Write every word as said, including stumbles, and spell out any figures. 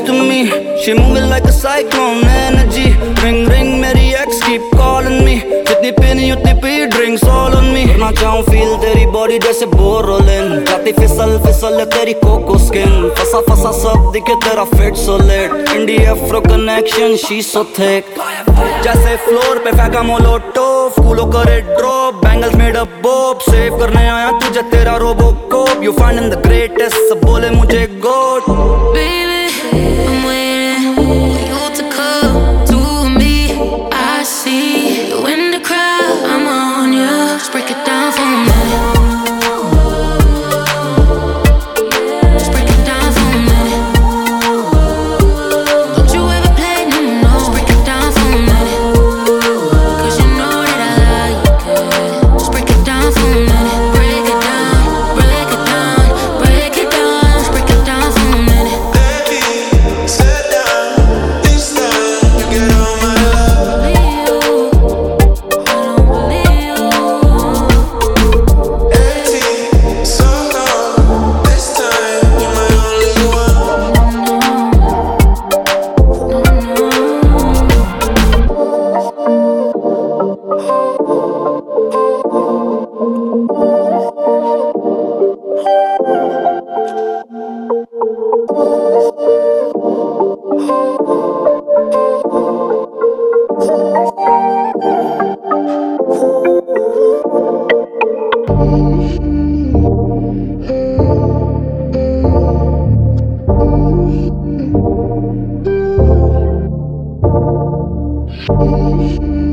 to me. She moving like a cyclone energy. Ring ring मेरी ex keep calling me. जितनी पीनी उतनी पी drinks all on me. करना चाहूँ feel तेरी body जैसे बोरोलिन. जाती फिसल फिसल तेरी coco skin. फसा फसा सब दिखे तेरा fit so lit. Indie Afro connection she so thick. जैसे floor पे फेंका मोलोटोव. कूलो करे drop bangles made up bob. Save करने आया तुझे तेरा robocop. You finding the greatest सब बोले मुझे goat. Baby, I'm waiting for you to come to me. I see you in the crowd, I'm on you. Just break it down for me. Just break it down for me. Don't you ever play no no. Just break it down for me. Cause you know that I like it. Just break it down for me. Break it down, break it down, break it down. Just break it down for me. We'll be right back.